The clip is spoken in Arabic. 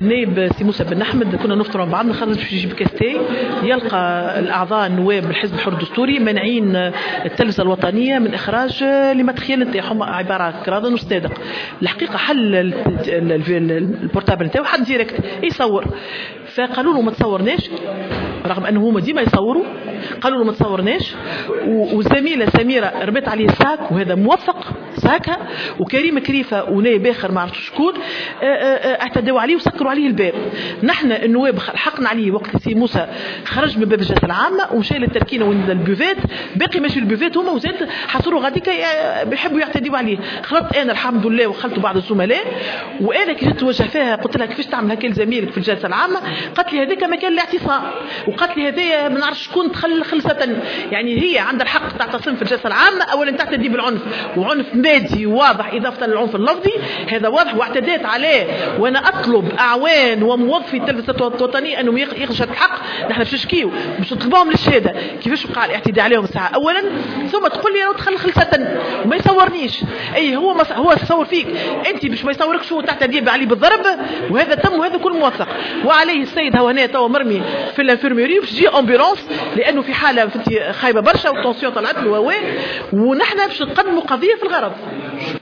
نائب سي موسى بن احمد كنا نفطروا مع بعضنا، خرج باش يجيب كاستي، يلقى الاعضاء النواب الحزب الحر الدستوري مانعين التلفزه الوطنيه من اخراج المدخيل نتاعهم عباره كرادن وصدادق. الحقيقه حل البورتابل نتاعو حد ديريكت يصور، فقالوا له ما تصورناش، رغم انه هما ديما يصوروا، قالوا له ما تصورناش. والزميله سميره رمت عليه الساك، وهذا موثق ساكها، وكريم كريفه ونائب اخر ما عرفتش شكون اعتدوا عليه وسكروا عليه الباب. نحن النواب حقنا عليه وقت سي موسى خرج من باب الجلسه العامه ومشى للتركينه وين البوفات، باقي ماشي البوفات هما وزاد حصروا غاديك بيحبوا يعتدوا عليه. خلطت انا الحمد لله وخلطوا بعض الزملاء، وانا كي جيت نوجه فيها قلت لها كيفاش تعمل هكا لزميلك في الجلسه العامه؟ قالت لي هذاك مكان الاعتصام، وقالت لي هذايا ما نعرفش شكون دخل خلصه، يعني هي عندها الحق تعتصم في الجلسه العامه، اولا تعتدي بالعنف وعنف مادي واضح اضافه للعنف اللفظي، هذا واضح واعتديت عليه. وانا اطلب اعوان وموظفي التلفزه الوطنيه انهم يخرجوا الحق. نحن باش نشكيو باش نطلبوهم للشهاده كيفاش وقع الاعتداء عليهم الساعه اولا، ثم تقول لي انا دخل خلصه وما يصورنيش. اي هو يصور فيك انت باش ما يصوركش، هو تعتدي عليه بالضرب، وهذا تم وهذا كل موثق. وعليه السيد هنا توا مرمي في الانفيرميري باش تجي امبيلونس لانه في حاله خايبه برشا والتونسيون طلعت له، ونحن باش نقدموا قضيه في الغرض.